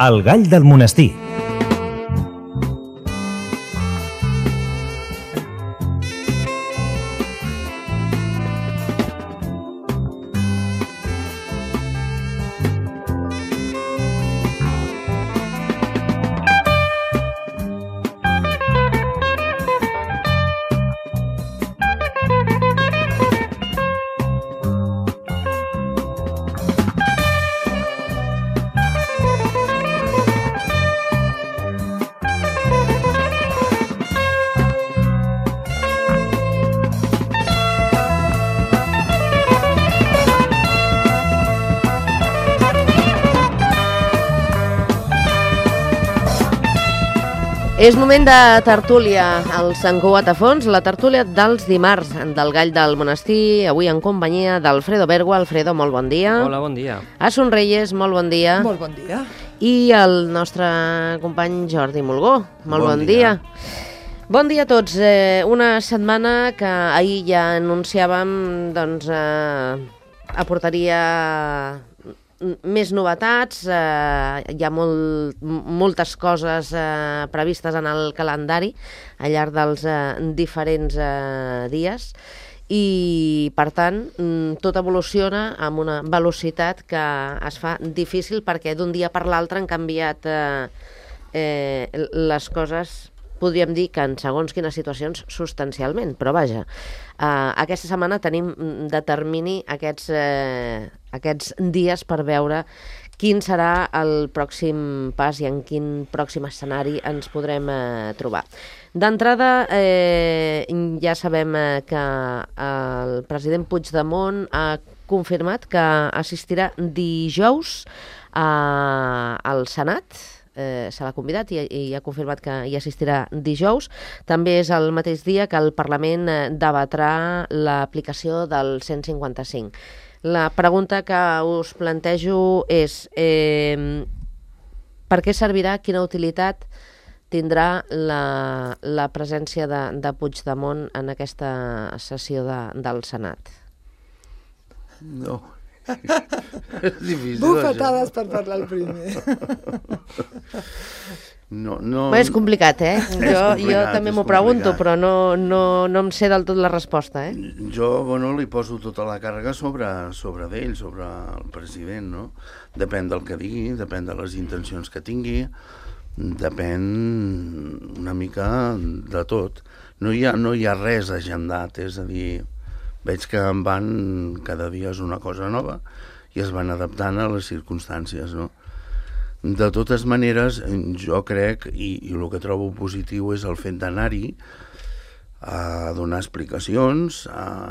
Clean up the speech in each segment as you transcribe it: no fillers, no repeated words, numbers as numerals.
El gall del monestir. És moment de tertúlia al Sant Cugat a Fons, la tertúlia dels dimarts del Gall del Monestir, avui en companyia d'Alfredo Bergua. Alfredo, molt bon dia. Hola, bon dia. Asun Reyes, molt bon dia. Molt bon dia. I el nostre company Jordi Mulgó, molt bon dia. Bon dia a tots. Una setmana que ahir ja anunciàvem aportaria més novetats, hi ha moltes coses previstes en el calendari al llarg dels diferents dies i, per tant, tot evoluciona amb una velocitat que es fa difícil perquè d'un dia per l'altre han canviat les coses, podríem dir que en segons quines situacions substancialment, però vaja, aquesta setmana tenim de termini aquests dies per veure quin serà el pròxim pas i en quin pròxim escenari ens podrem trobar. D'entrada, ja sabem que el president Puigdemont ha confirmat que assistirà dijous al Senat. Se l'ha convidat i ha confirmat que hi assistirà dijous. També és el mateix dia que el Parlament debatrà l'aplicació del 155. La pregunta que us plantejo és per què servirà, quina utilitat tindrà la presència de Puigdemont en aquesta sessió del Senat? No. És difícil. Bufetades per parlar el primer. No. És complicat, Jo també m'ho pregunto, però no em sé del tot la resposta, Jo, li poso tota la càrrega sobre d'ell, sobre el president, no? Depèn del que digui, depèn de les intencions que tingui, depèn una mica de tot. No hi ha res agendat, és a dir, veig que en van, cada dia és una cosa nova i es van adaptant a les circumstàncies, no? De totes maneres, jo crec, i el que trobo positiu és el fet d'anar-hi a donar explicacions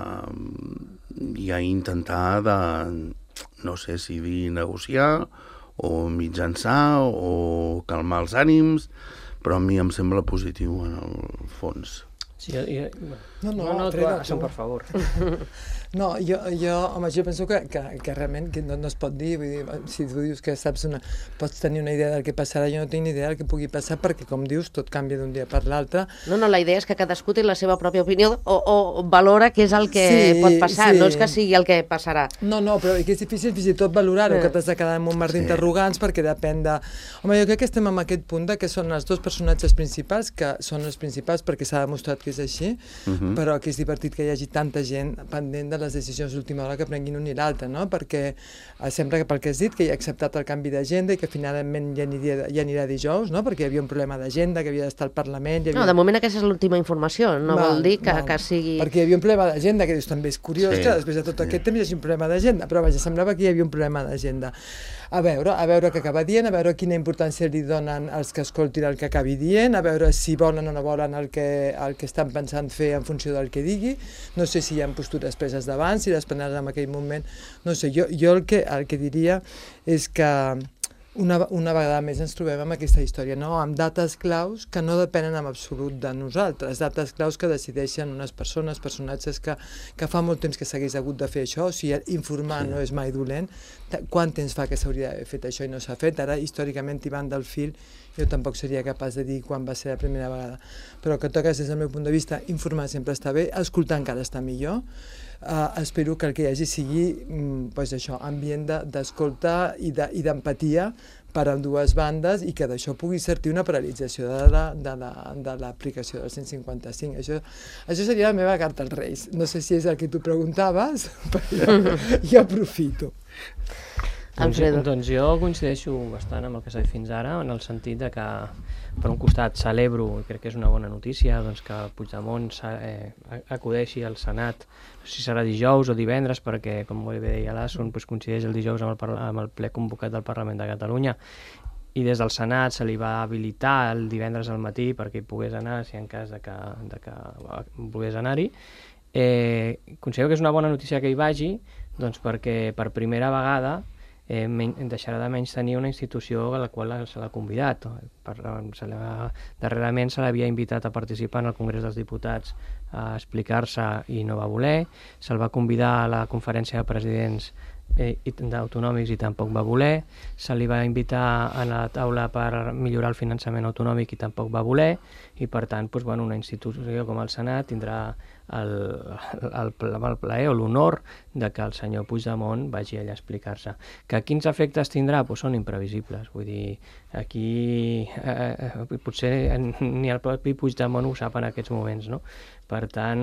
i a intentar no sé si dir negociar o mitjançar o calmar els ànims, però a mi em sembla positiu en el fons. Sí, No, per favor. No, jo penso que realment no es pot dir, vull dir, si tu dius que pots tenir una idea del que passarà, jo no tinc ni idea del que pugui passar perquè, com dius, tot canvia d'un dia per l'altre. No, la idea és que cadascú té la seva pròpia opinió o valora què és el que pot passar, no és que sigui el que passarà. No, però que és difícil fins i tot valorar-ho, que t'has de quedar amb un mar d'interrogants perquè depèn de... Home, jo crec que estem en aquest punt que són els dos personatges principals, que són els principals perquè s'ha demostrat que és així, però que és divertit que hi hagi tanta gent pendent de les decisions d'última hora que prenguin un i l'altre, no? Perquè sembla que pel que has dit que hi ha acceptat el canvi d'agenda i que finalment ja anirà dijous, no? Perquè hi havia un problema d'agenda, que havia d'estar al Parlament... No, de moment aquesta és l'última informació, no vol dir que sigui... Perquè hi havia un problema d'agenda, que dius, també és curiós que després de tot aquest temps hi hagi un problema d'agenda, però vaja, semblava que hi havia un problema d'agenda. A veure què acaba dient, a veure quina importància li donen els que escoltin el que acabi dient, a veure si volen o no volen el que estan pensant fer en funció del que digui. No sé si hi ha postures preses d'abans, si les prendran en aquell moment. No sé, jo el que diria és que una vegada més ens trobem amb aquesta història, no? Amb dates claus que no depenen en absolut de nosaltres, dates claus que decideixen unes personatges que fa molt temps que s'hagués hagut de fer això, o sigui, informar no és mai dolent. Quant temps fa que s'hauria d'haver fet això i no s'ha fet? Ara, històricament, tibant del fil, jo tampoc seria capaç de dir quan va ser la primera vegada. Però que toques, des del meu punt de vista, informar sempre està bé, escoltar encara està millor. Espero que el que hi hagi sigui això, ambient d'escolta i d'empatia per ambdues bandes i que d'això pugui sortir una paralització de l'aplicació del 155. Això seria la meva carta als Reis. No sé si és el que tu preguntaves, però jo aprofito. Doncs jo coincideixo bastant amb el que s'ha dit fins ara, en el sentit de que, per un costat, celebro, i crec que és una bona notícia, doncs que Puigdemont acudeixi al Senat, no sé si serà dijous o divendres, perquè, com molt bé deia l'Assun, coincideix el dijous amb el ple convocat del Parlament de Catalunya, i des del Senat se li va habilitar el divendres al matí perquè hi pogués anar, si en cas de que volgués anar-hi. Considero que és una bona notícia que hi vagi, doncs perquè per primera vegada deixarà de menys tenir una institució a la qual se l'ha convidat. Darrerament se l'havia invitat a participar en el Congrés dels Diputats a explicar-se i no va voler, se'l va convidar a la conferència de presidents autonòmics i tampoc va voler, se li va invitar a la taula per millorar el finançament autonòmic i tampoc va voler, i per tant una institució com el Senat tindrà el plaer o l'honor de que el senyor Puigdemont vagi allà a explicar-se. Que quins efectes tindrà? Són imprevisibles. Vull dir, aquí potser ni el propi Puigdemont ho sap en aquests moments, no? Per tant,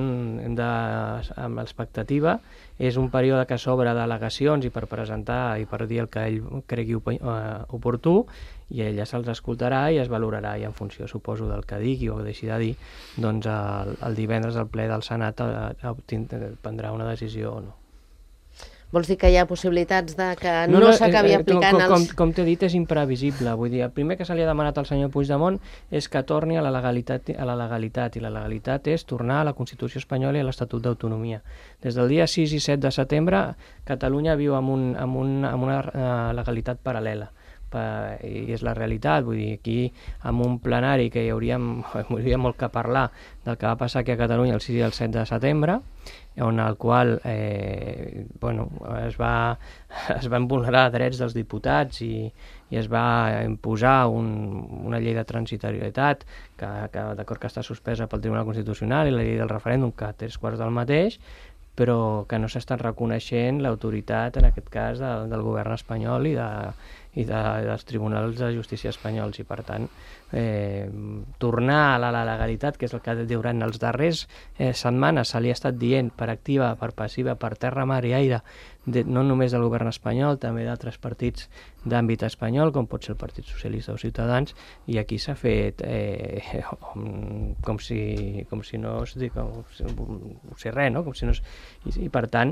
amb l'expectativa, és un període que s'obre d'al·legacions i per presentar i per dir el que ell cregui oportú, i ella se'ls escoltarà i es valorarà, i en funció, suposo, del que digui o deixi de dir, doncs el divendres el ple del Senat prendrà una decisió o no. Vols dir que hi ha possibilitats de que no s'acabi aplicant els... Com t'he dit, és imprevisible. Vull dir, el primer que se li ha demanat al senyor Puigdemont és que torni a la legalitat, i la legalitat és tornar a la Constitució espanyola i a l'Estatut d'Autonomia. Des del dia 6 i 7 de setembre, Catalunya viu amb una legalitat paral·lela. I és la realitat, vull dir, aquí amb un plenari que hi hauria molt que parlar del que va passar aquí a Catalunya el 6 i el 7 de setembre, on el qual es van vulnerar drets dels diputats i es va imposar una llei de transitorietat que d'acord que està suspesa pel Tribunal Constitucional, i la llei del referèndum, que té 3/4 del mateix, però que no s'està reconeixent l'autoritat, en aquest cas, del govern espanyol i dels tribunals de justícia espanyols, i per tant tornar a la legalitat, que és el que durant els darrers setmanes se li ha estat dient per activa, per passiva, per terra, mar i aire, no només del govern espanyol, també d'altres partits d'àmbit espanyol, com pot ser el Partit Socialista o Ciutadans, i aquí s'ha fet com si no fos res, no? I per tant,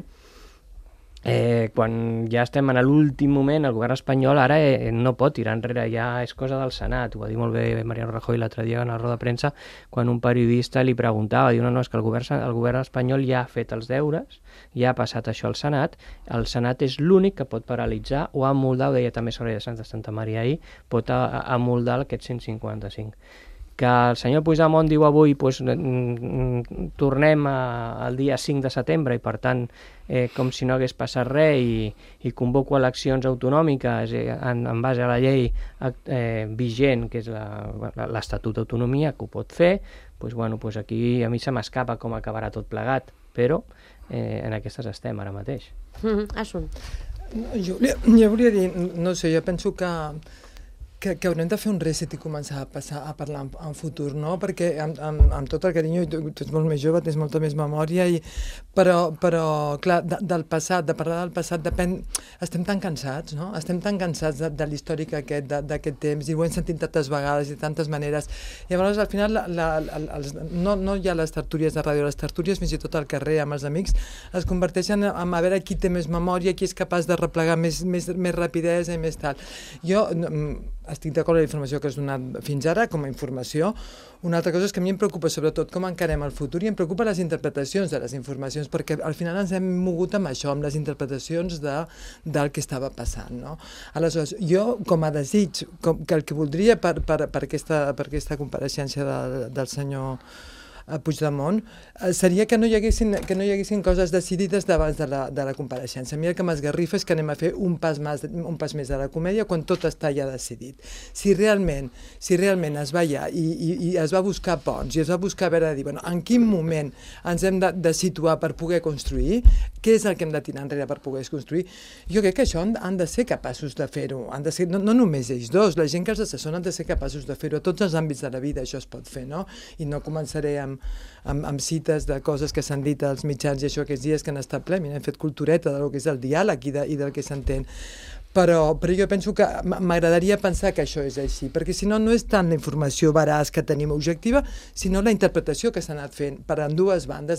quan ja estem en l'últim moment, el govern espanyol ara no pot tirar enrere, ja és cosa del Senat. Ho va dir molt bé Mariano Rajoy l'altre dia en la roda de premsa, quan un periodista li preguntava, diu, no, és que el govern espanyol ja ha fet els deures, ja ha passat això al Senat, el Senat és l'únic que pot paralitzar o amoldar, ho deia també Soraya Sáenz de Santa Maria ahir, pot amoldar aquest 155. Que el senyor Puigdemont diu avui tornem al dia 5 de setembre i per tant com si no hagués passat res i convoco eleccions autonòmiques en base a la llei vigent, que és l'Estatut d'Autonomia, que ho pot fer, doncs aquí a mi se m'escapa com acabarà tot plegat, però en aquestes estem ara mateix. Assun. Jo volia dir, no sé, jo penso que haurem de fer un reset i començar a parlar en futur, no? Perquè amb tot el carinyo, tu ets molt més jove, tens molta més memòria, però clar, del passat, de parlar del passat depèn... Estem tan cansats, no? Estem tan cansats de l'històric d'aquest temps, i ho hem sentit tantes vegades i de tantes maneres. Llavors, al final, no hi ha les tertúlies de ràdio, les tertúlies fins i tot al carrer amb els amics es converteixen en a veure qui té més memòria, qui és capaç de replegar més rapidesa i més tal. Jo estic d'acord amb la informació que has donat fins ara, com a informació. Una altra cosa és que a mi em preocupa sobretot com encarem el futur, i em preocupa les interpretacions de les informacions, perquè al final ens hem mogut amb això, amb les interpretacions del que estava passant, no? Aleshores, jo, com a desig, que el que voldria per aquesta compareixença del senyor Puigdemont, seria que no hi haguessin coses decidides d'abans de la compareixença. A mi el que m'esgarrifa és que anem a fer un pas més de la comèdia quan tot està ja decidit. Si realment es va allà i es va buscar ponts i es va buscar haver de dir, bueno, en quin moment ens hem de situar per poder construir, què és el que hem de tirar enrere per poder construir, jo crec que això han de ser capaços de fer-ho, no només ells dos, la gent que els assessoren han de ser capaços de fer-ho, a tots els àmbits de la vida això es pot fer, no? I no començaré amb cites de coses que s'han dit als mitjans i això aquests dies que han estat ple, hem fet cultureta del que és el diàleg i del que s'entén. Però jo penso que m'agradaria pensar que això és així, perquè si no, no és tant la informació veraç que tenim objectiva, sinó la interpretació que s'ha anat fent per ambdues bandes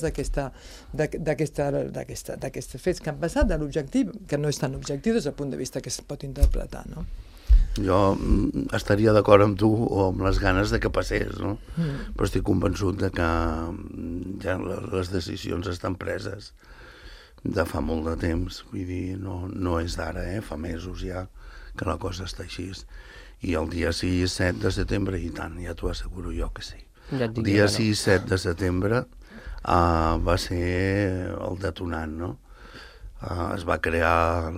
d'aquests fets que han passat, de l'objectiu, que no és tan objectiu des del punt de vista que es pot interpretar, no? Jo estaria d'acord amb tu o amb les ganes de que passés, no? Però estic convençut de que ja les decisions estan preses de fa molt de temps, vull dir, no és d'ara, fa mesos ja que la cosa està així. I el dia 6-7 de setembre, i tant, ja t'ho asseguro jo que sí. El dia 6-7 de setembre va ser el detonant, no? Es va crear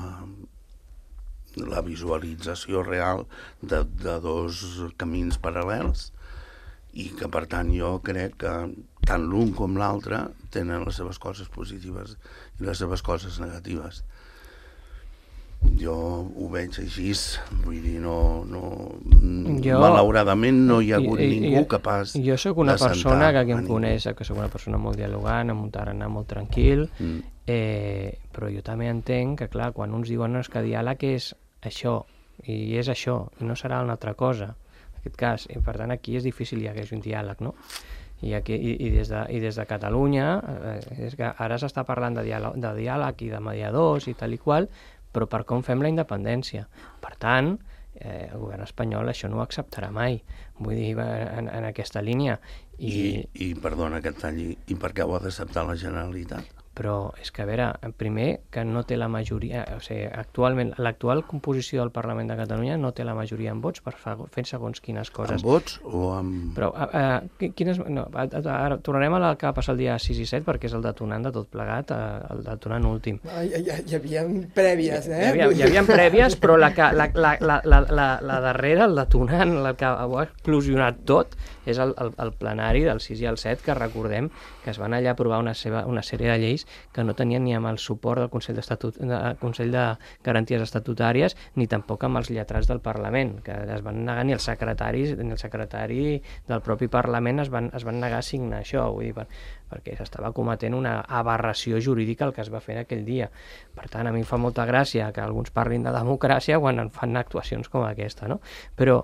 la visualització real de dos camins paral·lels i que, per tant, jo crec que tant l'un com l'altre tenen les seves coses positives i les seves coses negatives. Jo ho veig així, vull dir, malauradament no hi ha hagut ningú capaç de sentar. Jo sóc una persona que em coneix, que sóc una persona molt dialogant, amb un tarannà molt tranquil, però jo també entenc que, clar, quan uns diuen que diàleg és això, i és això, i no serà una altra cosa, en aquest cas, i per tant aquí és difícil hi hagués un diàleg, no? I des de Catalunya, és que ara s'està parlant de diàleg i de mediadors i tal i qual, però per com fem la independència. Per tant, el govern espanyol això no ho acceptarà mai, vull dir, en aquesta línia. I perdona que et talli, i per què ho ha d'acceptar la Generalitat? Però és que, a veure, primer, que no té la majoria, o sigui, actualment, l'actual composició del Parlament de Catalunya no té la majoria en vots per fer segons quines coses. En vots o amb... Però, ara tornarem al que va passar el dia 6 i 7, perquè és el detonant de tot plegat, el detonant últim. Hi havia prèvies, Hi havia prèvies, però la darrera, el detonant, el que ha explosionat tot, és el plenari del 6 i el 7, que recordem que es van allà aprovar una sèrie de lleis que no tenien ni amb el suport del Consell de Garanties Estatutàries ni tampoc amb els lletrats del Parlament, que es van negar, ni el secretari del propi Parlament es van negar a signar això, vull dir, perquè s'estava cometent una aberració jurídica el que es va fer aquell dia. Per tant, a mi em fa molta gràcia que alguns parlin de democràcia quan en fan actuacions com aquesta, no? Però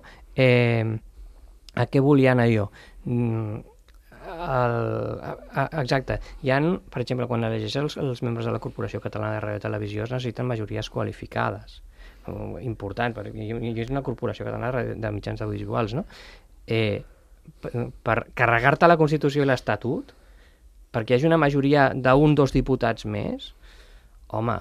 a què volia anar jo? Exacte, hi ha, per exemple, quan elegeixen els membres de la Corporació Catalana de Ràdio i Televisió es necessiten majories qualificades, important, perquè és una corporació catalana de mitjans audiovisuals, no? Per carregar-te la Constitució i l'Estatut, perquè hi hagi una majoria d'un o dos diputats més, home,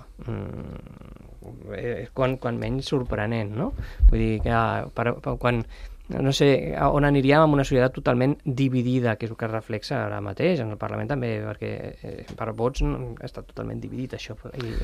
quan menys sorprenent, no? Vull dir que quan... No sé on aniríem amb una societat totalment dividida, que és el que es reflexa ara mateix en el Parlament també, perquè per vots està totalment dividit això.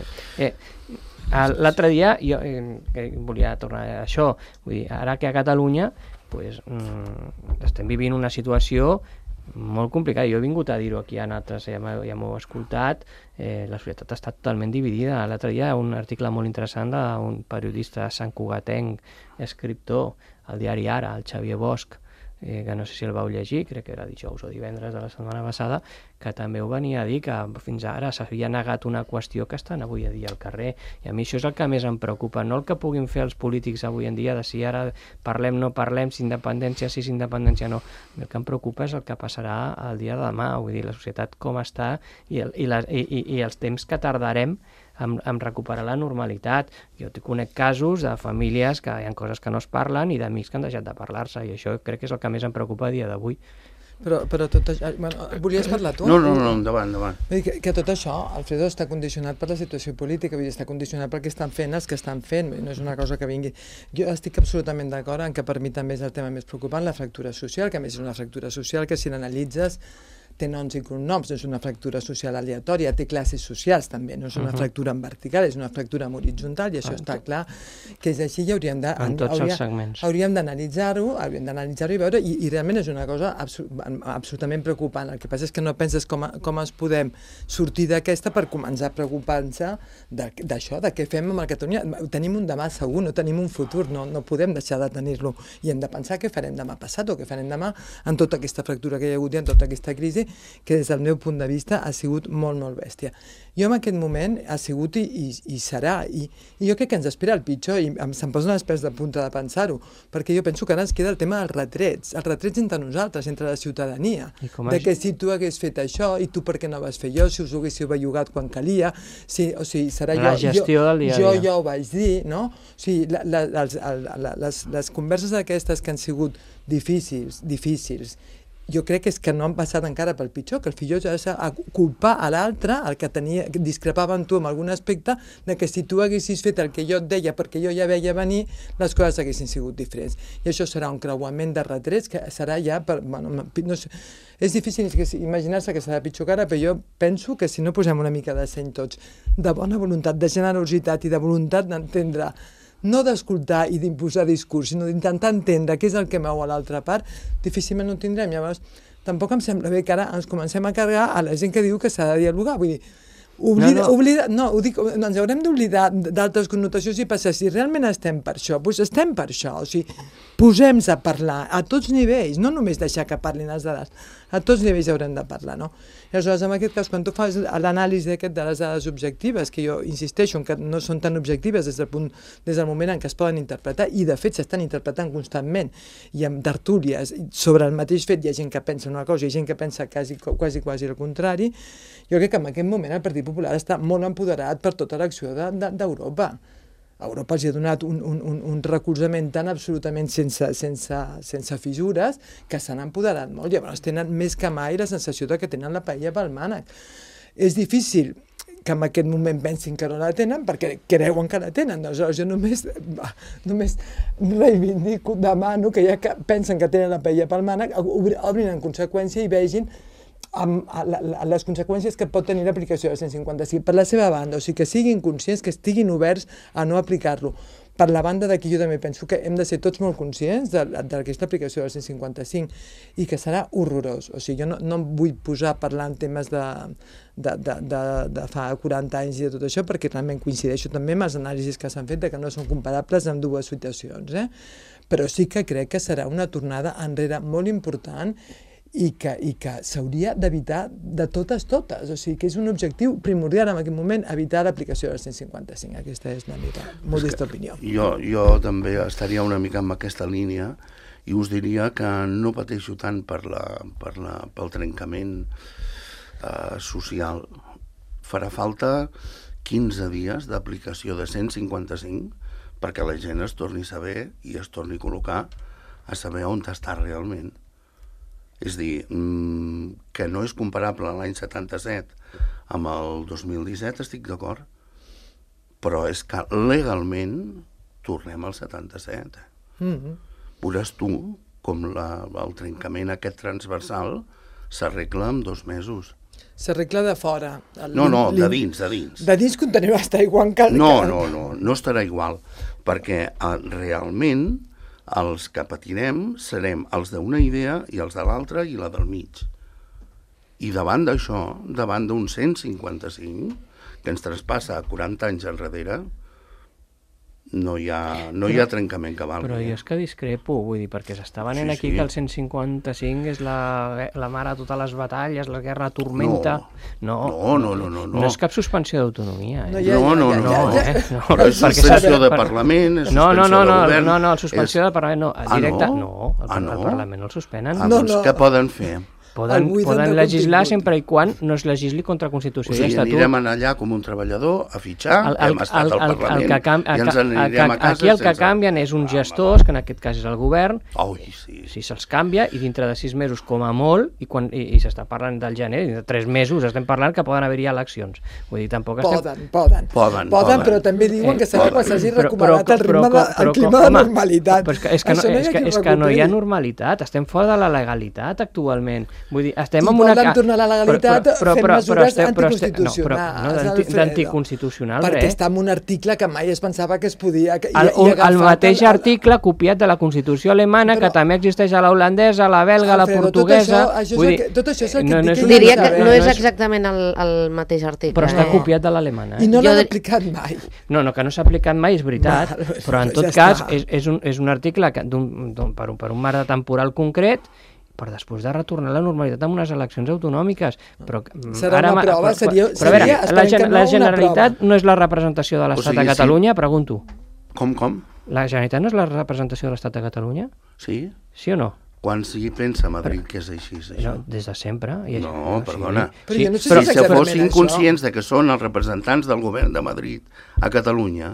L'altre dia jo volia tornar a això, vull dir, ara que a Catalunya estem vivint una situació molt complicada. Jo he vingut a dir-ho aquí en altres, ja m'ho he escoltat, la societat està totalment dividida. L'altre dia un article molt interessant d'un periodista santcugatenc, escriptor, al diari Ara, el Xavier Bosch, que no sé si el vau llegir, crec que era dijous o divendres de la setmana passada, que també ho venia a dir que fins ara s'havia negat una qüestió que estan avui a dia al carrer, i a mi això és el que més em preocupa, no el que puguin fer els polítics avui en dia de si ara parlem, no parlem, si independència, si independència, no. El que em preocupa és el que passarà el dia de demà, vull dir, la societat com està i els temps que tardarem en recuperar la normalitat. Jo conec casos de famílies que hi ha coses que no es parlen i d'amics que han deixat de parlar-se, i això crec que és el que més em preocupa a dia d'avui. Però tot això... Bueno, volies parlar tu? No, endavant. Vull dir que tot això, Alfredo, està condicionat per la situació política, vull dir, està condicionat pel que estan fent els que estan fent, no és una cosa que vingui... Jo estic absolutament d'acord en que per mi també és el tema més preocupant, la fractura social, que a més és una fractura social que si l'analitzes té noms i cognoms, no és una fractura social aleatòria, té classes socials també, no és una fractura en vertical, és una fractura en horitzontal, i això està clar que és així i hauríem d'analitzar-ho i veure, i realment és una cosa absolutament preocupant. El que passa és que no penses com ens podem sortir d'aquesta per començar a preocupar-nos d'això, de què fem amb el Catalunya. Tenim un demà segur, no tenim un futur, no podem deixar de tenir-lo, i hem de pensar què farem demà passat o què farem demà en tota aquesta fractura que hi ha hagut i en tota aquesta crisi, que des del meu punt de vista ha sigut molt, molt bèstia. Jo en aquest moment ha sigut i serà, i jo crec que ens espera el pitjor, i se'm posen els pèls de punta de pensar-ho, perquè jo penso que ara ens queda el tema dels retrets entre nosaltres, entre la ciutadania, que si tu hagués fet això, i tu per què no vas fer jo, si us ho haguéssiu bellugat quan calia, o sigui, serà la gestió del dia a dia. Jo ho vaig dir, no? O sigui, les converses aquestes que han sigut difícils, jo crec que és que no han passat encara pel pitjor, que el fill ja s'ha culpar a l'altre, el que discrepava amb tu en algun aspecte, de que si tu haguessis fet el que jo et deia perquè jo ja veia venir, les coses haguessin sigut diferents. I això serà un creuament de retrets que serà ja... no sé, és difícil imaginar-se que serà pitjor que ara, però jo penso que si no posem una mica de seny tots, de bona voluntat, de generositat i de voluntat d'entendre, no d'escoltar i d'imposar discurs, sinó d'intentar entendre què és el que mou a l'altra part, difícilment ho tindrem. Llavors, tampoc em sembla bé que ara ens comencem a carregar a la gent que diu que s'ha de dialogar. Vull dir, ens haurem d'oblidar d'altres connotacions i passar, si realment estem per això, doncs estem per això. O sigui, posem-nos a parlar a tots nivells, no només deixar que parlin els dades, a tots nivells haurem de parlar, no? I aleshores, en aquest cas, quan tu fas l'anàlisi de les dades objectives, que jo insisteixo en que no són tan objectives des del moment en què es poden interpretar, i de fet s'estan interpretant constantment, i amb tertúlies sobre el mateix fet hi ha gent que pensa una cosa i gent que pensa quasi el contrari, jo crec que en aquest moment el Partit Popular està molt empoderat per tota l'acció d'Europa. Europa els ha donat un recolzament tan absolutament sense fissures que s'han empoderat molt. Llavors tenen més que mai la sensació que tenen la paella pel mànec. És difícil que en aquest moment pensin que no la tenen perquè creuen que la tenen. Aleshores jo només reivindico, demano que ja que pensen que tenen la paella pel mànec, obrin en conseqüència i vegin les conseqüències que pot tenir l'aplicació del 155 per la seva banda, o sigui que siguin conscients, que estiguin oberts a no aplicar-lo. Per la banda d'aquí jo també penso que hem de ser tots molt conscients del que és l'aplicació del 155 i que serà horrorós. O sigui, jo no em vull posar a parlar en temes de fa 40 anys i de tot això, perquè realment coincideixo també amb els anàlisis que s'han fet que no són comparables amb dues situacions, però sí que crec que serà una tornada enrere molt important i que s'hauria d'evitar de totes, o sigui que és un objectiu primordial en aquest moment, evitar l'aplicació del 155. Aquesta és la meva modesta opinió. Jo també estaria una mica en aquesta línia i us diria que no pateixo tant pel trencament social. Farà falta 15 dies d'aplicació de 155 perquè la gent es torni a saber i es torni a col·locar a saber on està realment. És a dir, que no és comparable l'any 77 amb el 2017, estic d'acord, però és que legalment tornem al 77. Veuràs tu com el trencament aquest transversal s'arregla en 2 mesos. S'arregla de fora. No, de dins. De dins continuarà estar igual que... No estarà igual, perquè realment els que patirem serem els d'una idea i els de l'altra i la del mig. I davant d'això, davant d'un 155 que ens traspassa 40 anys enrere, no hi ha trencament que valgui. Però jo és que discrepo, vull dir, perquè s'està venent aquí que el 155 és la mare de totes les batalles, la guerra tormenta... No és cap suspensió d'autonomia. No. És suspensió de Parlament, és suspensió de govern... No, suspensió de Parlament no. Directe, no, el Parlament el suspenen. Doncs què poden fer? Poden legislar sempre i quan no es legisli contra Constitució i Estatut. Anirem allà com un treballador a fitxar, hem estat al Parlament i ens anirem a casa. Aquí el que canvien és uns gestors, que en aquest cas és el govern, si se'ls canvia i dintre de 6 mesos com a molt, i s'està parlant del gener, de 3 mesos estem parlant que poden haver-hi eleccions. Vull dir, tampoc estem... Poden, però també diuen que s'ha recomanat el clima de normalitat. És que no hi ha normalitat, estem fora de la legalitat actualment. Vull dir, estem en una... Volen tornar a la legalitat fent mesures anticonstitucionals. D'anticonstitucional, perquè està en un article que mai es pensava que es podia... El mateix article copiat de la Constitució alemana, que també existeix a la holandesa, a la belga, a la portuguesa... Tot això és el que diria que no és exactament el mateix article. Però està copiat de l'alemana. I no l'han aplicat mai. No, que no s'ha aplicat mai, és veritat, però en tot cas és un article per un marc temporal concret, per després de retornar a la normalitat amb unes eleccions autonòmiques. Serà una prova? Però a veure, la Generalitat no és la representació de l'Estat a Catalunya? Pregunto. Com? La Generalitat no és la representació de l'Estat a Catalunya? Sí. Sí o no? Quan s'hi pensa a Madrid que és així, això? Des de sempre. No, perdona. Si fossin conscients de que són els representants del govern de Madrid a Catalunya,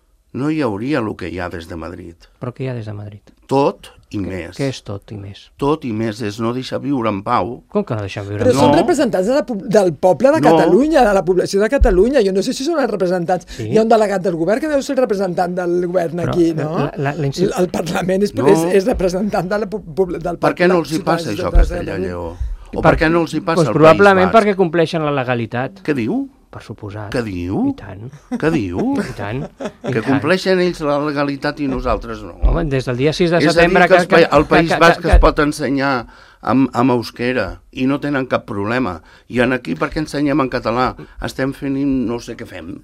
no hi hauria el que hi ha des de Madrid. Però què hi ha des de Madrid? Tot i més. Què és tot i més? Tot i més és no deixar viure en pau. Com que no deixar viure en pau? pau? Però són representants del poble de Catalunya, de la població de Catalunya. Jo no sé si són els representants. Hi ha un delegat del govern que deu ser el representant del govern aquí, no? El Parlament és representant del poble. Per què no els hi passa això a Castellà i Lleó? O per què no els hi passa al País Basc? Probablement perquè compleixen la legalitat. Què diu? Per suposat. Què diu? I tant. Què diu? I tant. Que compleixen ells la legalitat i nosaltres no. Home, des del dia 6 de setembre... És a dir, que al País Basc es pot ensenyar amb euskera i no tenen cap problema. I aquí per què ensenyem en català? Estem fent no sé què fem.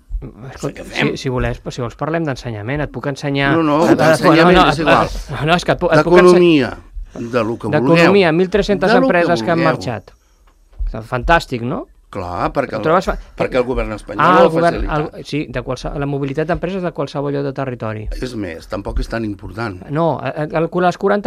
Si vols parlem d'ensenyament, et puc ensenyar... No, d'ensenyament és igual. D'economia, de lo que vulgueu. D'economia, 1.300 empreses que han marxat. Fantàstic, no? Clar, perquè el govern espanyol ho facilita. Sí, la mobilitat d'empreses de qualsevol lloc de territori. És més, tampoc és tan important. No, les 40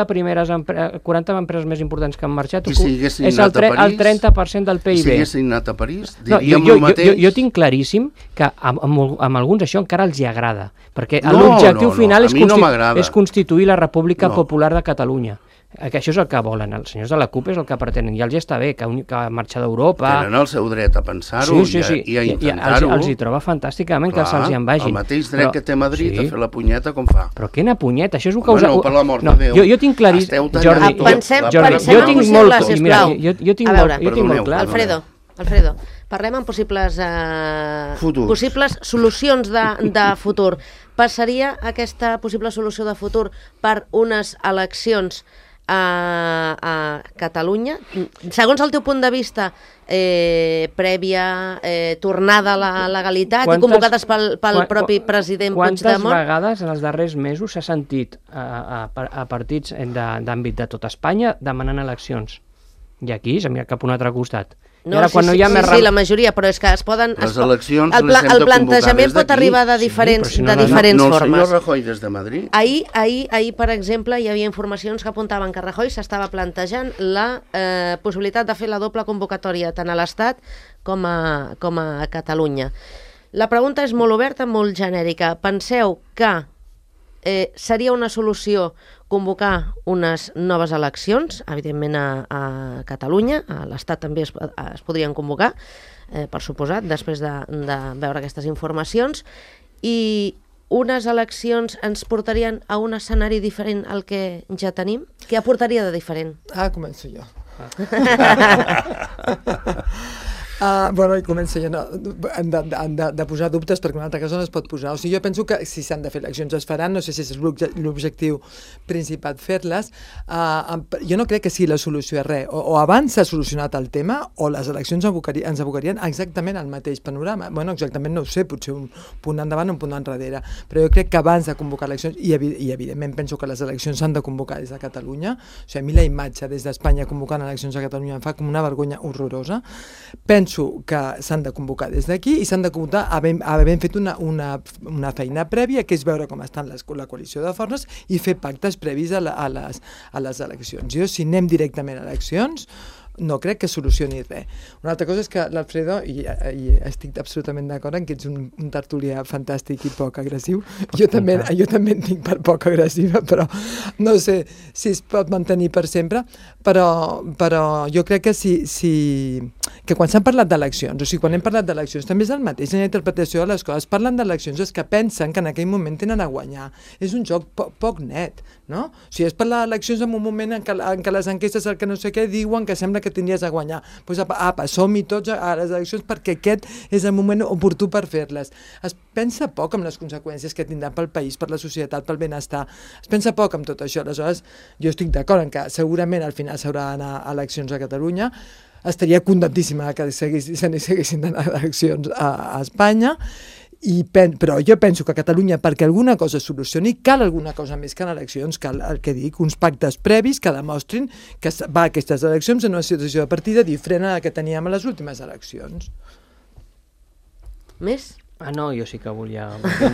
empreses més importants que han marxat és el 30% del PIB. I si haguessin anat a París, diríem el mateix. Jo tinc claríssim que amb alguns això encara els hi agrada, perquè l'objectiu final és constituir la República Popular de Catalunya. Que això és el que volen, els senyors de la CUP és el que pretenen, i els hi està bé que marxar d'Europa... Tenen el seu dret a pensar-ho i a intentar-ho. Els hi troba fantàsticament que se'ls hi en vagin. El mateix dret que té Madrid a fer la punyeta com fa. Però quina punyeta? Això és un causa... No, per l'amor de Déu. Jo tinc claríssim... Jordi, pensem jo tinc molt clar. Alfredo, parlem en possibles solucions de futur. Passaria aquesta possible solució de futur per unes eleccions a Catalunya? Segons el teu punt de vista, prèvia tornada a la legalitat i convocades pel propi president Puigdemont? Quantes vegades en els darrers mesos s'ha sentit a partits d'àmbit de tot Espanya demanant eleccions? I aquí s'ha mirat cap a un altre costat. Sí, la majoria, però és que es poden... Les eleccions el plantejament pot arribar de diferents formes. No el senyor Rajoy des de Madrid? Ahir, per exemple, hi havia informacions que apuntaven que Rajoy s'estava plantejant la possibilitat de fer la doble convocatòria tant a l'Estat com a Catalunya. La pregunta és molt oberta, molt genèrica. Penseu que seria una solució convocar unes noves eleccions, evidentment a Catalunya, a l'Estat també es podrien convocar, per suposat, després de veure aquestes informacions, i unes eleccions ens portarien a un escenari diferent al que ja tenim? Què aportaria de diferent? Començo jo. I començo jo, han de posar dubtes perquè una altra cosa no es pot posar. O sigui, jo penso que si s'han de fer eleccions es faran, no sé si és l'objectiu principal fer-les. Jo no crec que sigui la solució a res. O abans s'ha solucionat el tema o les eleccions ens abocarien exactament al mateix panorama. Bueno, exactament no ho sé, potser un punt endavant o un punt enrere, però jo crec que abans de convocar eleccions, i evidentment penso que les eleccions s'han de convocar des de Catalunya, o sigui, a mi la imatge des d'Espanya convocant eleccions a Catalunya em fa com una vergonya horrorosa. Penso que s'han de convocar des d'aquí i s'han de comptar havent fet una feina prèvia, que és veure com està la coalició de forces i fer pactes previs a les eleccions. Jo, si anem directament a eleccions, no crec que solucioni res. Una altra cosa és que l'Alfredo, i estic absolutament d'acord en que ets un tertulià fantàstic i poc agressiu, jo també en tinc per poc agressiva, però no sé si es pot mantenir per sempre, però jo crec que quan s'han parlat d'eleccions, o sigui, quan hem parlat d'eleccions, també és el mateix en la interpretació de les coses, parlen d'eleccions els que pensen que en aquell moment tenen a guanyar. És un joc poc net, no? O sigui, es parla d'eleccions en un moment en què les enquestes, el que no sé què, diuen que sembla que tindries a guanyar. Doncs som-hi tots a les eleccions perquè aquest és el moment oportú per fer-les. Es pensa poc en les conseqüències que tindran pel país, per la societat, pel benestar. Es pensa poc en tot això. Aleshores, jo estic d'acord en que segurament al final s'haurà d'anar a eleccions a Catalunya. Estaria contentíssima que s'haguessin d'anar a eleccions a Espanya, però jo penso que a Catalunya, perquè alguna cosa solucioni, cal alguna cosa més que en eleccions, cal, el que dic, uns pactes previs que demostrin que va a aquestes eleccions en una situació de partida diferent a la que teníem a les últimes eleccions. Més? No, jo sí que volia...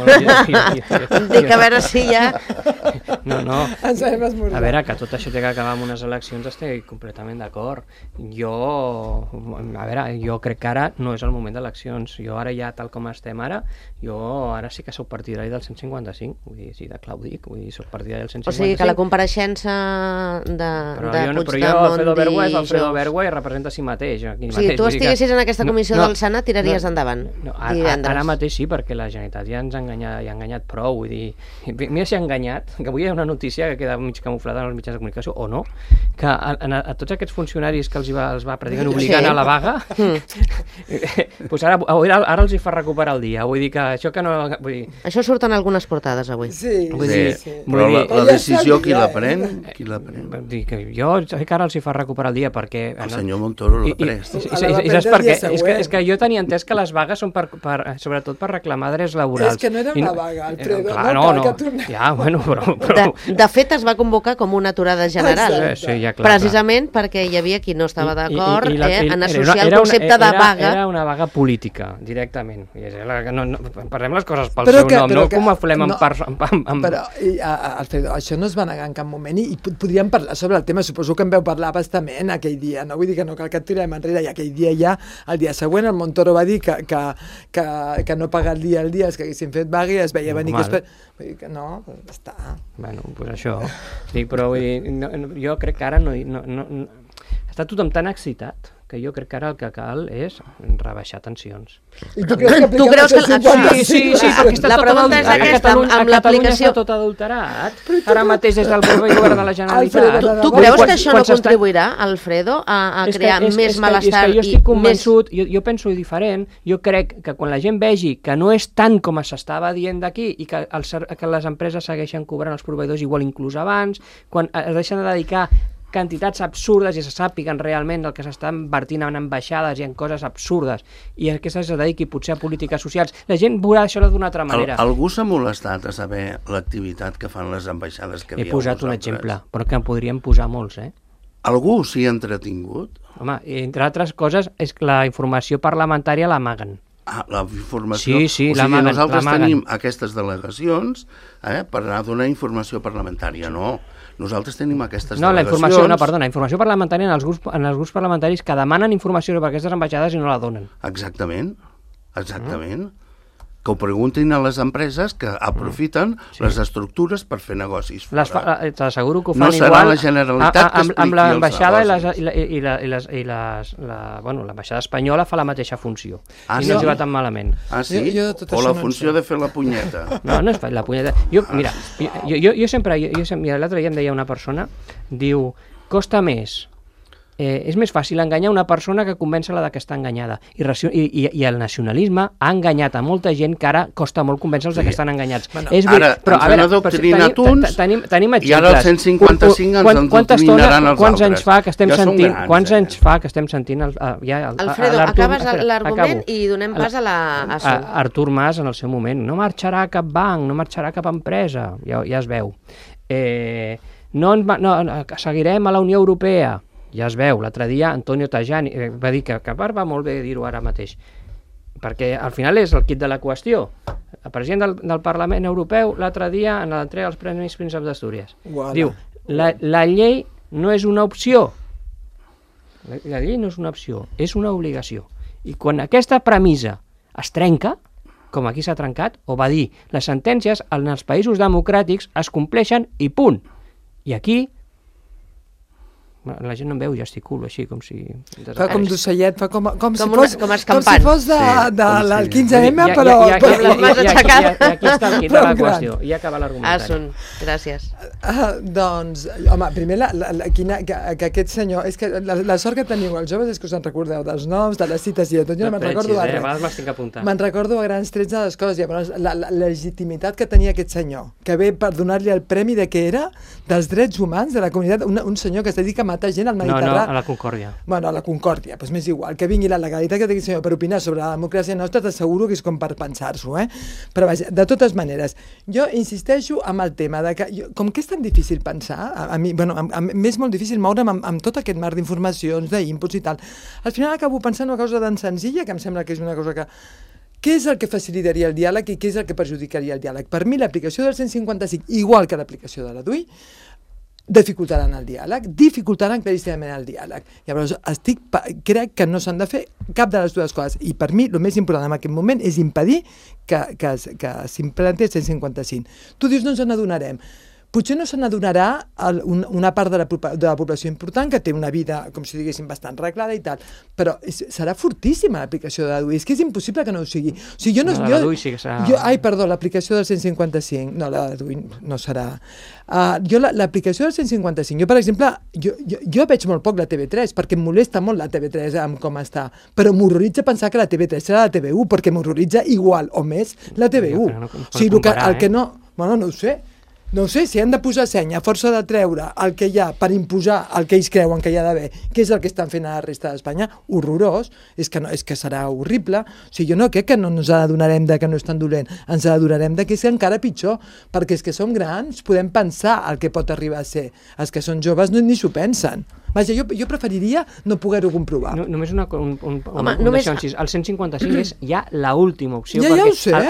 Dic, a veure si ja... No. Ens hem esmorzat. A veure, que tot això té que acabar amb unes eleccions, estic completament d'acord. Jo crec que ara no és el moment d'eleccions. Jo ara ja, tal com estem ara, ara sí que soc partidari del 155, vull dir, sí, de clau dic, vull dir, soc partidari del 155. O sigui que la compareixença de Puigdemont però jo, Alfredo Bergües representa a si mateix. O sigui, tu estiguessis en aquesta comissió del Senat, tiraries endavant. Ara mateix sí, perquè la Generalitat ja ens ha enganyat prou, vull dir, mira si ha enganyat, que avui hi ha una notícia que queda mig camuflada en els mitjans de comunicació, o no, que a tots aquests funcionaris que els va pràcticament obligant a la vaga, doncs ara els hi fa recuperar el dia, vull dir que això que no... Això surt en algunes portades avui. Sí. Però la decisió qui la pren? Jo sé que ara els hi fa recuperar el dia perquè... El senyor Montoro l'ha pres. És que jo tenia entès que les vagues són sobretot per reclamar drets laborals. És que no era una vaga, Alfredo. Ja, bueno, però... De fet, es va convocar com una aturada general. Sí, ja, clar. Precisament perquè hi havia qui no estava d'acord en associar el concepte de vaga. Era una vaga política, directament. Parlem les coses pel seu nom, no com aflem amb... Però, Alfredo, això no es va negar en cap moment i podríem parlar sobre el tema. Suposo que en veu parlar bastament aquell dia. No vull dir que no cal que et tirem enrere. I aquell dia ja, el dia següent, el Montoro va dir que no pagar el dia és que haguessin fet vaga i es veia venir que vull dir que no, està. Bueno, doncs això. Sí, però vull dir, jo crec que ara no... Està tothom tan excitat que jo crec que ara el que cal és rebaixar tensions. I tu creus que Sí, perquè està la pregunta és aquesta, amb l'aplicació... Està tot adulterat. Ara mateix des del propi govern de la Generalitat. Tu creus que això no contribuirà, Alfredo, a crear més malestar i més... És que jo estic convençut, jo penso diferent, jo crec que quan la gent vegi que no és tant com s'estava dient d'aquí i que les empreses segueixen cobrant els proveïdors igual inclús abans, quan es deixen de dedicar quantitats absurdes i se sàpiguen realment el que s'està invertint en ambaixades i en coses absurdes i aquestes es dediqui potser a polítiques socials, la gent veurà això d'una altra manera. Algú s'ha molestat a saber l'activitat que fan les ambaixades que He posat un exemple, però que en podríem posar molts, Algú s'hi ha entretingut? Home, entre altres coses, és que la informació parlamentària l'amaguen. La informació... Sí, o sigui, nosaltres tenim aquestes delegacions per anar a donar informació parlamentària, no. Nosaltres tenim aquestes delegacions... La informació parlamentària en els grups parlamentaris que demanen informació sobre aquestes ambaixades i no la donen. Exactament. Que ho preguntin a les empreses que aprofiten les estructures per fer negocis fora. T'asseguro que ho fan igual... No serà la Generalitat que expliqui amb l'ambaixada l'ambaixada espanyola fa la mateixa funció. I no ens va tan malament. Sí? O la funció de fer la punyeta. No és fer la punyeta. Mira, jo sempre... L'altre dia em deia una persona, diu, costa més... és més fàcil enganyar una persona que convèncer-la que està enganyada. I el nacionalisme ha enganyat a molta gent que ara costa molt convèncer-los que estan enganyats. Ara ens han adoctrinat uns tenim exemples. I ara el 155 ens endoctrinaran els altres. Quants anys fa que estem sentint... Alfredo, acabes l'argument i donem pas a Artur Mas en el seu moment. No marxarà cap banc, no marxarà cap empresa. Ja es veu. Seguirem a la Unió Europea. Ja es veu, l'altre dia Antonio Tajani va dir que va molt bé dir-ho ara mateix, perquè al final és el kit de la qüestió. El president del Parlament Europeu l'altre dia en l'entrega als Premis Príncep d'Astúries diu, la llei no és una opció, La llei no és una opció, és una obligació. I quan aquesta premissa es trenca, com aquí s'ha trencat, o va dir, les sentències en els països democràtics es compleixen i punt. I aquí la gent no em veu, gesticulo així, com si... Fa com d'ocellet, fa com si escampant. fos del 15M, però... I aquí està el quid de la qüestió, i acaba l'argumentari. Gràcies. Doncs, home, primer, que aquest senyor... És que la sort que teniu els joves és que us en recordeu dels noms, de les cites i de tot. Jo no me'n recordo de res. A vegades m'estic apuntant. Me'n recordo a grans trets de les coses. Llavors, la legitimitat que tenia aquest senyor, que ve per donar-li el premi de què era, dels drets humans de la comunitat, un senyor que es dedica a matar gent al Mediterrani. No, a la Concòrdia. Bueno, a la Concòrdia, doncs m'és igual. Que vingui la legalitat que té aquest senyor per opinar sobre la democràcia nostra, t'asseguro que és com per pensar-s'ho, Però vaja, de totes maneres, jo insisteixo amb el tema de que, com que és tan difícil pensar, a mi, bueno, m'és molt difícil moure'm amb tot aquest mar d'informacions, d'inputs i tal, al final acabo pensant una cosa tan senzilla que em sembla que és una cosa que... Què és el que facilitaria el diàleg i què és el que perjudicaria el diàleg? Per mi, l'aplicació del 155, igual que l'aplicació de la DUI, dificultaran el diàleg, dificultaran claríssimament el diàleg. Llavors, crec que no s'han de fer cap de les dues coses. I per mi, el més important en aquest moment és impedir que s'implanti el 155. Tu dius, no ens n'adonarem. Potser no se n'adonarà una part de la població important que té una vida, com si diguéssim, bastant reglada i tal, però serà fortíssima l'aplicació de la DUI, és que és impossible que no ho sigui. O sigui, jo no, la DUI sí que serà... l'aplicació del 155, no, la DUI no serà... L'aplicació del 155, jo, per exemple, jo veig molt poc la TV3, perquè em molesta molt la TV3 amb com està, però m'horroritza pensar que la TV3 serà la TV1, perquè m'horroritza igual o més la TV1. O sigui, el que no... Bueno, no ho sé. No ho sé, si han de posar seny a força de treure el que hi ha per imposar el que ells creuen que hi ha d'haver, que és el que estan fent a la resta d'Espanya, horrorós, és que serà horrible. O sigui, jo no crec que no ens adonarem de que no és tan dolent, ens adonarem de que és encara pitjor, perquè és que som grans, podem pensar el que pot arribar a ser. Els que són joves ni s'ho pensen. Vaja, jo preferiria no poder-ho comprovar. Només una deixonsis. El 155 és ja l'última opció. Ja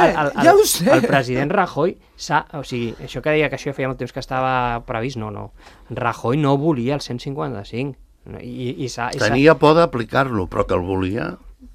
ho sé. El president Rajoy o sigui, això que deia que això feia molt temps que estava previst, no. Rajoy no volia el 155. Tenia por d'aplicar-lo, però que el volia...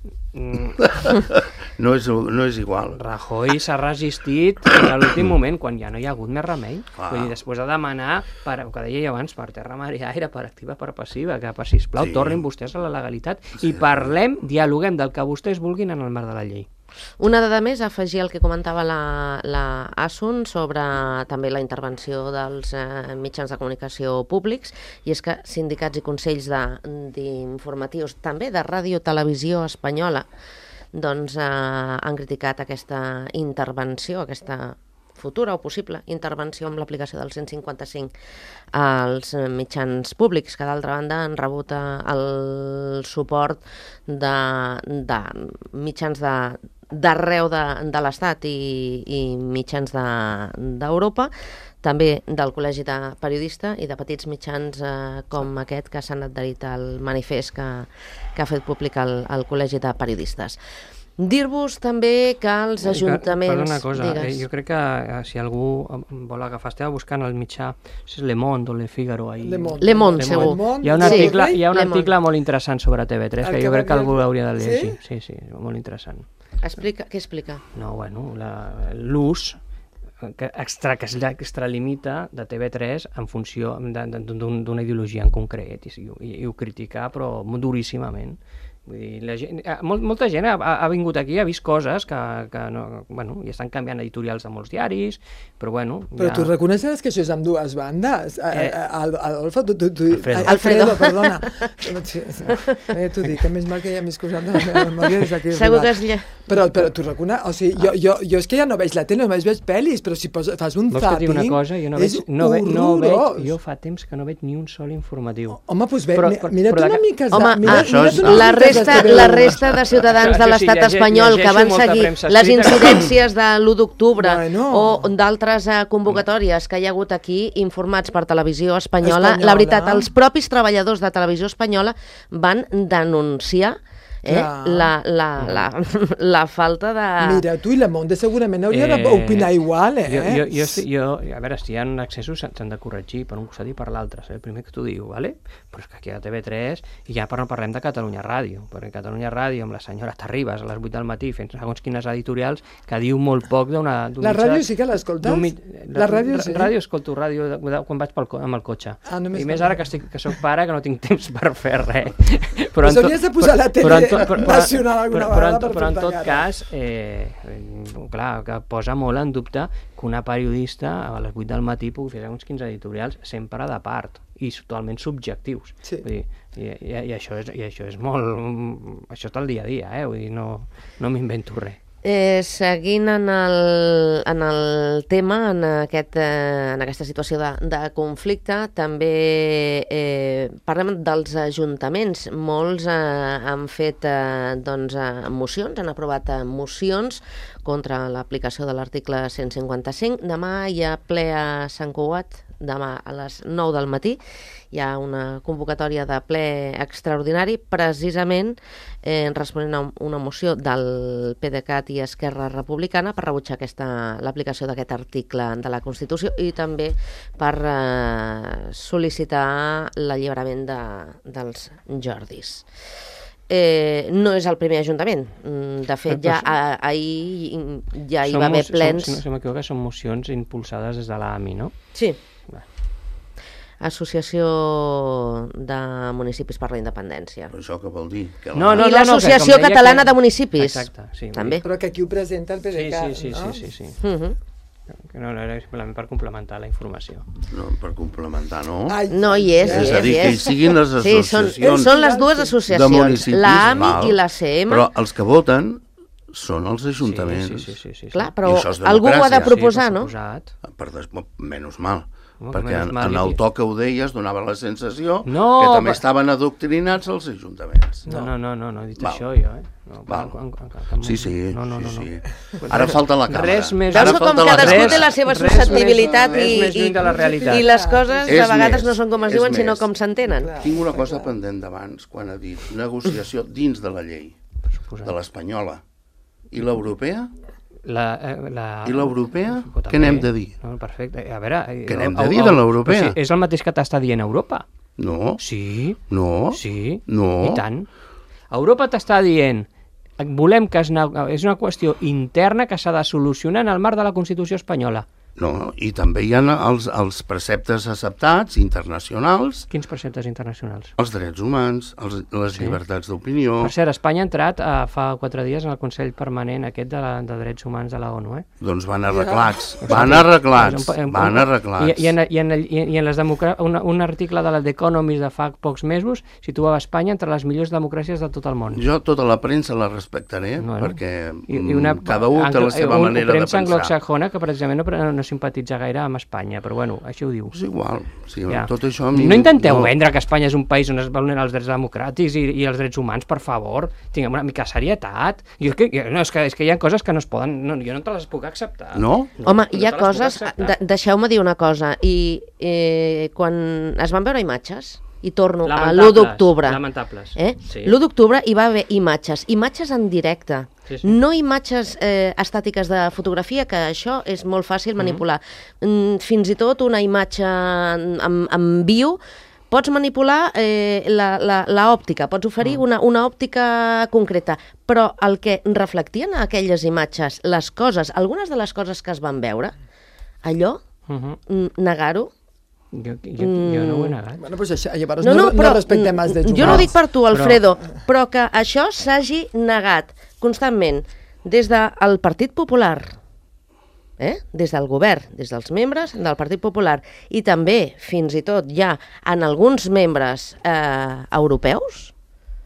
No és igual. Rajoy s'ha resistit a l'últim moment, quan ja no hi ha hagut més remei. Vull dir, després de demanar, el que deia abans, per terra, mar i aire, per activa, per passiva, que sisplau, tornin vostès a la legalitat i dialoguem del que vostès vulguin en el marc de la llei. Una dada més, afegir el que comentava la Asun sobre també la intervenció dels mitjans de comunicació públics, i és que sindicats i consells d'informatius, també de Ràdio Televisió Espanyola, doncs han criticat aquesta intervenció, aquesta futura o possible intervenció amb l'aplicació del 155 als mitjans públics, que d'altra banda han rebut el suport de mitjans d'arreu de l'Estat i mitjans d'Europa, també del Col·legi de Periodistes i de petits mitjans com aquest que s'han adherit al manifest que ha fet públic el Col·legi de Periodistes. Dir-vos també que els ajuntaments... Perdona una cosa, jo crec que si algú vol agafar, estava buscant el mitjà, és Le Monde o Le Figaro ahí. Le Monde, segur. Hi ha un article molt interessant sobre TV3, que jo crec que algú l'hauria de llegir. Sí, molt interessant. Què explica? No, bueno, l'ús que extralimita de TV3 en funció d'una ideologia en concret, i ho critica, però duríssimament. Vull dir, molta gent ha vingut aquí, ha vist coses que no, bueno, i estan canviant editorials de molts diaris, però bueno... Però tu reconeixes que això és amb dues bandes? Adolfo, Alfredo, perdona. T'ho dic, que més mal que ja m'he excusat de la meva memòria des d'aquí. Segur que és... Però tu reconeixes... O sigui, jo és que ja no veig la tele, només veig pel·lis, però si fas un zapping, és horrorós. Jo fa temps que no veig ni un sol informatiu. Home, doncs mira't una mica... Home, la resta de ciutadans de l'estat espanyol que van seguir les incidències de l'1 d'octubre o d'altres convocatòries que hi ha hagut aquí informats per Televisió Espanyola, la veritat, els propis treballadors de Televisió Espanyola van denunciar La falta de... Mira, tu i la Monde segurament hauria d'opinar igual, A veure, si hi ha accessos s'han de corregir per un costat i per l'altre, el primer que tu dius, ¿vale? Però és que aquí a TV3 i ja no parlem de Catalunya Ràdio, perquè Catalunya Ràdio amb la senyora Terribas a les 8 del matí fent segons quines editorials que diu molt poc d'una... La ràdio sí que l'escoltes? La ràdio sí? Ràdio escolto ràdio quan vaig amb el cotxe. I més ara que soc pare que no tinc temps per fer res. Però hauries de posar la tele nacional alguna vegada per però en tot cas, clar, que posa molt en dubte que una periodista a les 8 del matí pugui fer uns 15 editorials sempre de part i totalment subjectius. Sí. Vull dir, i això és molt... Això està al dia a dia, vull dir, no m'invento res. Seguint en el tema, en aquesta situació de conflicte, també parlem dels ajuntaments. Molts han fet mocions, han aprovat mocions contra l'aplicació de l'article 155. Demà hi ha ple a Sant Cugat, demà a les 9 del matí. Hi ha una convocatòria de ple extraordinari, precisament responent a una moció del PDeCAT i Esquerra Republicana per rebutjar l'aplicació d'aquest article de la Constitució i també per sol·licitar l'alliberament dels Jordis. No és el primer ajuntament. De fet, ahir ja hi va haver plens... Si no m'equivoco, són mocions impulsades des de l'AMI, no? Sí. Associació de Municipis per la Independència. Però això què vol dir? I l'Associació Catalana de Municipis. Exacte, sí. També. Però que aquí ho presenta el PDeCAT, no? Sí. No, era simplement per complementar la informació. No, per complementar, no? No, hi és. És a dir, que hi siguin les associacions... Sí, són les dues associacions, l'AMI i l'ACM. Però els que voten són els ajuntaments. Sí. Clar, però algú ho ha de proposar, no? Menys mal. Perquè en el to que ho deies donava la sensació que també estaven adoctrinats els ajuntaments. No, he dit això jo, Sí. Ara falta la càmera. Veus com cadascú té la seva susceptibilitat i les coses de vegades no són com es diuen, sinó com s'entenen. Tinc una cosa pendent d'abans, quan ha dit negociació dins de la llei, de l'espanyola. I l'europea? I l'europea? Què n'hem de dir? Perfecte. A veure... Què n'hem de dir de l'europea? És el mateix que t'està dient Europa. No. Sí. No. Sí. No. I tant. Europa t'està dient volem que és una qüestió interna que s'ha de solucionar en el marc de la Constitució espanyola. No, i també hi ha els preceptes acceptats, internacionals. Quins preceptes internacionals? Els drets humans, les llibertats d'opinió. Per cert, Espanya ha entrat fa 4 dies en el Consell Permanent aquest de Drets Humans de la ONU. Doncs van arreglats. Van arreglats. I en les un article de la The Economist de fa pocs mesos situava Espanya entre les millors democràcies de tot el món. Jo tota la premsa la respectaré, perquè cada un té la seva manera de pensar. Premsa anglosaxona que precisament no simpatitza gaire amb Espanya, però bueno, així ho diu. És igual. Tot això... No intenteu vendre que Espanya és un país on es vulneren els drets democràtics i els drets humans, per favor. Tinguem una mica de serietat. És que hi ha coses que no es poden... Jo no te les puc acceptar. No? Home, hi ha coses... Deixeu-me dir una cosa. I quan es van veure imatges, i torno a l'1 d'octubre. Lamentables. L'1 d'octubre hi va haver imatges en directe. No imatges estàtiques de fotografia, que això és molt fàcil manipular. Fins i tot una imatge en viu, pots manipular l'òptica, pots oferir una òptica concreta, però el que reflectien aquelles imatges, algunes de les coses que es van veure, allò, negar-ho, jo no ho he negat. Bueno, pues llavors no respectem els drets humans. Jo no ho dic per tu, Alfredo, però que això s'hagi negat constantment des del Partit Popular, des del govern, des dels membres del Partit Popular i també, fins i tot, ja en alguns membres europeus.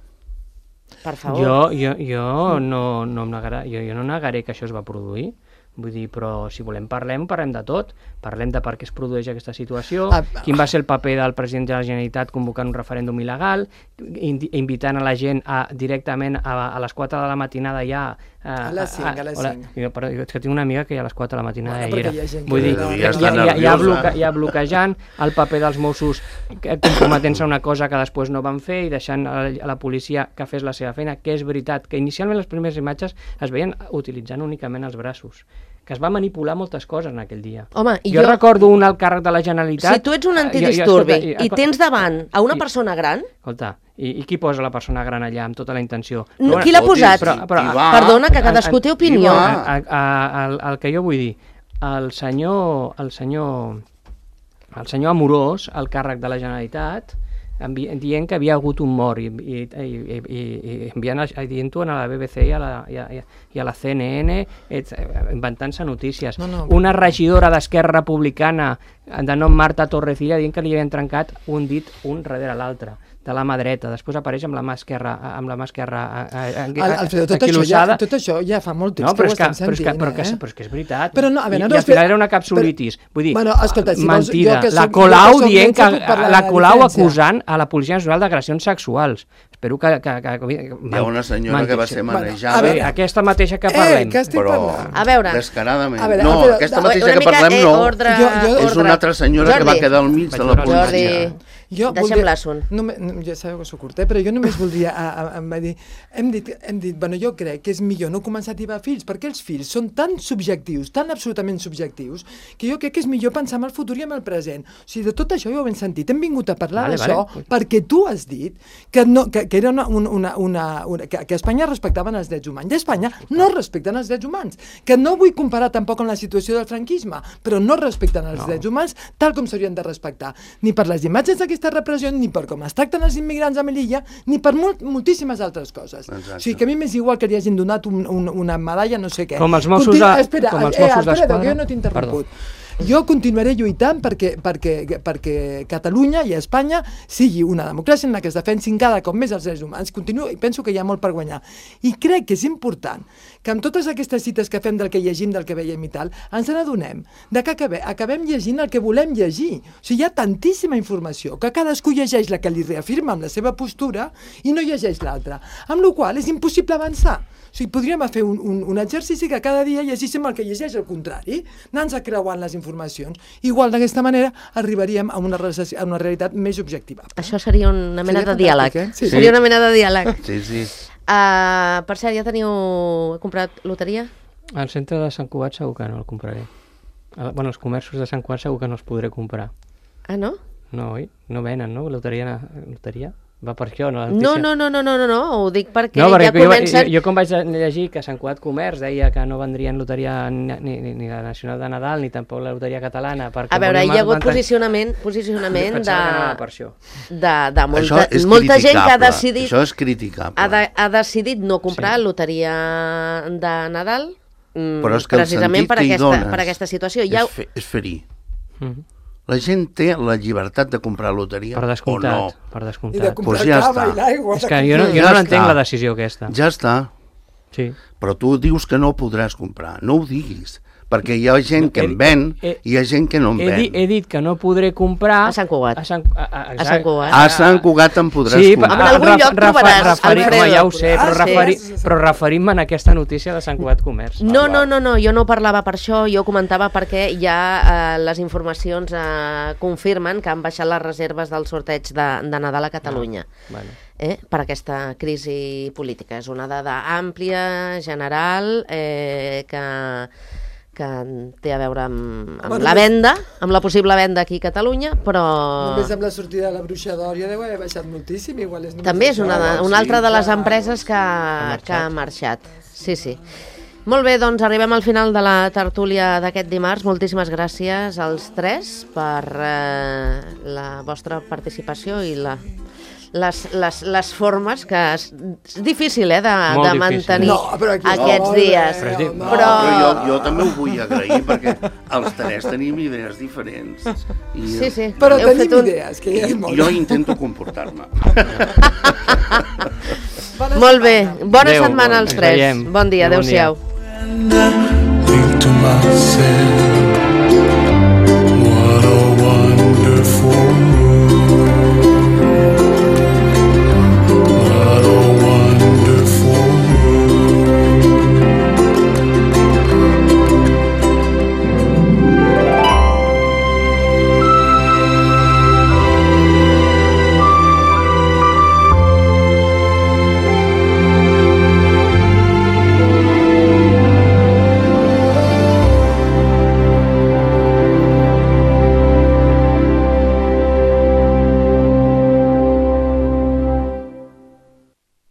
Per favor. Jo no negaré que això es va produir, Vull dir, però si volem parlem de tot. Parlem de per què es produeix aquesta situació, quin va ser el paper del president de la Generalitat convocant un referèndum il·legal, invitant a la gent directament a les 4 de la matinada ja... A les 5. Però és que tinc una amiga que a les 4 de la matinada hi era. Vull dir, ja bloquejant el paper dels Mossos, comprometent-se a una cosa que després no van fer i deixant a la policia que fes la seva feina, que és veritat, que inicialment les primeres imatges es veien utilitzant únicament els braços, que es va manipular moltes coses en aquell dia. Home, jo recordo un alt càrrec de la Generalitat... Si tu ets un antidisturbi i tens davant a una persona gran... Escolta, i qui posa la persona gran allà amb tota la intenció? Qui l'ha posat? Perdona, que cadascú té opinió. El que jo vull dir, el senyor Amorós, al càrrec de la Generalitat, dient que havia hagut un mort i dient-ho a la BBC i a la CNN, inventant-se notícies. Una regidora d'Esquerra Republicana de nom Marta Torrecilla dient que li havien trencat un dit un darrere l'altre, de la mà dreta, després apareix amb la mà esquerra Alfredo, tot això ja fa molt temps que ho estem sentint. Però és que és veritat. I al final era una capsulitis. Vull dir, mentida. La Colau dient que la Colau acusant a la Policia Nacional d'agressions sexuals. Espero que... Hi ha una senyora que va ser manejada... Aquesta mateixa que parlem. Però a veure, descaradament. No, aquesta mateixa que parlem no. És una altra senyora que va quedar al mig de la policia. Deixem l'assunt. Ja sabeu que sóc curta, però jo només voldria... Hem dit, jo crec que és millor no començar a tibar fills, perquè els fills són tan subjectius, tan absolutament subjectius, que jo crec que és millor pensar en el futur i en el present. O sigui, de tot això ja ho hem sentit. Hem vingut a parlar d'això perquè tu has dit que era que a Espanya respectaven els drets humans. I a Espanya no respecten els drets humans. Que no vull comparar tampoc amb la situació del franquisme, però no respecten els drets humans tal com s'haurien de respectar. Ni per les imatges d'aquesta repressió, ni per com es tracten els immigrants a Melilla, ni per moltíssimes altres coses. Exacte. O sigui, que a mi m'és igual que li hagin donat una medalla no sé què. Com els Mossos d'Esquadra. Espera, que jo no t'he interromput. Jo continuaré lluitant perquè Catalunya i Espanya sigui una democràcia en la que es defensin cada cop més els drets humans. Continuo i penso que hi ha molt per guanyar. I crec que és important que amb totes aquestes cites que fem del que llegim, del que veiem i tal, ens n'adonem que acabem llegint el que volem llegir. O sigui, hi ha tantíssima informació que cadascú llegeix la que li reafirma amb la seva postura i no llegeix l'altra. Amb la qual cosa és impossible avançar. O sigui, podríem fer un exercici que cada dia llegíssim el que llegeix al contrari, anant-nos creuant les informacions. Igual d'aquesta manera arribaríem a una realitat més objectiva. Això seria una mena de diàleg. Seria una mena de diàleg. Sí. Per cert, ja teniu comprat loteria? Al centre de Sant Cugat segur que no el compraré. Els comerços de Sant Cugat segur que no els podré comprar. Ah, no? No, oi? No venen, no? Loteria? Va per això, no? No, ho dic perquè ja comencen... Jo quan vaig llegir que Sant Cugat Comerç deia que no vendrien loteria ni la Nacional de Nadal ni tampoc la loteria catalana... A veure, hi ha hagut posicionament de molta gent que ha decidit... Això és criticable. Ha decidit no comprar loteria de Nadal precisament per aquesta situació. És ferir. La gent té la llibertat de comprar loteria o no. Per descomptat. I de comprar el cava i l'aigua. És que jo no entenc la decisió aquesta. Ja està. Sí. Però tu dius que no podràs comprar. No ho diguis. Perquè hi ha gent que en ven i hi ha gent que no en ven. He dit que no podré comprar... A Sant Cugat. A Sant Cugat. A Sant Cugat en podràs comprar. En algun lloc trobaràs, Alfredo. Ja ho sé, però referim-me a aquesta notícia de Sant Cugat Comerç. No, jo no parlava per això, jo comentava perquè ja les informacions confirmen que han baixat les reserves del sorteig de Nadal a Catalunya. Per aquesta crisi política. És una dada àmplia, general, que té a veure amb la venda, amb la possible venda aquí a Catalunya, però... Només amb la sortida de la Bruixa d'Or ja deu haver baixat moltíssim, igual és... També és una altra de les empreses que ha marxat. Sí. Molt bé, doncs arribem al final de la tertúlia d'aquest dimarts. Moltíssimes gràcies als tres per la vostra participació i les formes que és difícil de mantenir aquests dies. Però jo també ho vull agrair perquè els tres tenim idees diferents. Sí. Però tenim idees, que ja és molt. Jo intento comportar-me. Molt bé, bona setmana als tres. Bon dia, adeu-siau. myself.